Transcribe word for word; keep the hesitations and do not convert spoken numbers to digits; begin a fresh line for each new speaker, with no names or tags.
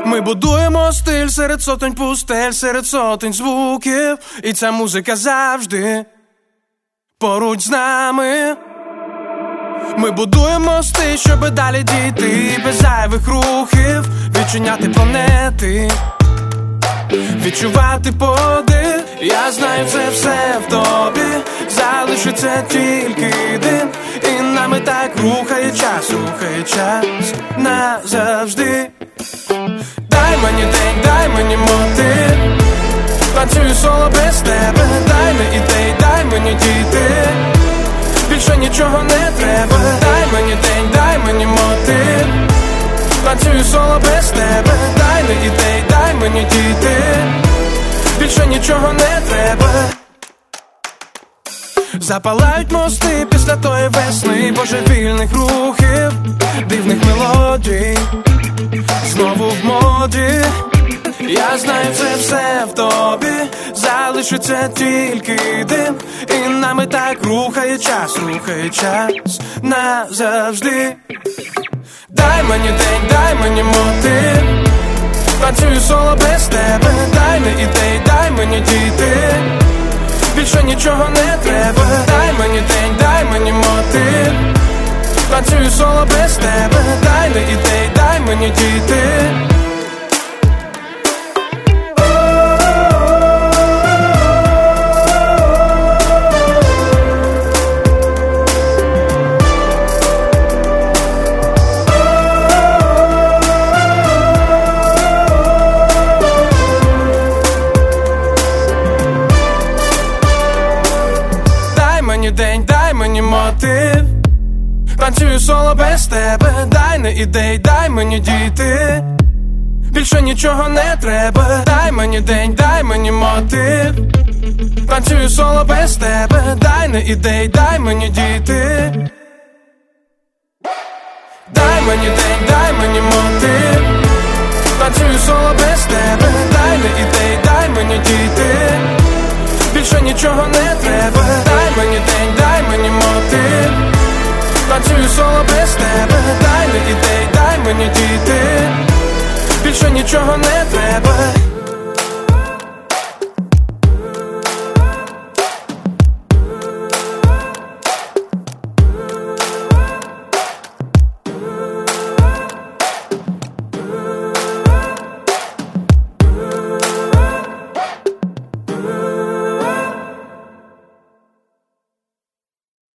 Ми будуємо стиль серед сотень пустель, серед сотень звуків, і ця музика завжди поруч з нами. Ми будуємо стиль, щоби далі дійти, без зайвих рухів, відчиняти планети, відчувати подих. Я знаю, це все в тобі, залишиться тільки дим. І нами так рухає час, рухає час назавжди. Дай мені день, дай мені мотив, танцюю соло без тебе. Дай не ідей, дай мені дійти, більше нічого не треба. Дай мені день, дай мені мотив, танцюю соло без тебе. Дай не ідей, дай мені дійти, більше нічого не треба. Запалають мости після тої весни, божевільних рухів, дивних мелодій, знову в моді. Я знаю, це все в тобі, залишиться тільки дим. І нами так рухає час, рухає час назавжди. Дай мені день, дай мені мотив, танцюю соло без тебе. Дай не ідей, дай мені дійти, більше нічого не треба. Дай мені день, дай мені мотив, танцюю соло без тебе. Дай не ідей, дай мені дійти. День, дай мені мотив, танцюю соло без тебе. Дай не ідей, дай мені дійти, більше нічого не треба. Дай мені день, дай мені мотив, танцюю соло без тебе. Дай не ідей, дай мені дійти. Дай мені день, дай мені мотив, танцюю соло без тебе. Дай не ідей, дай мені дійти, більше нічого не треба. Дай мені день, дай мені мотив, танцюю соло без тебе. Дай не ідей, дай мені дійти, більше нічого не треба.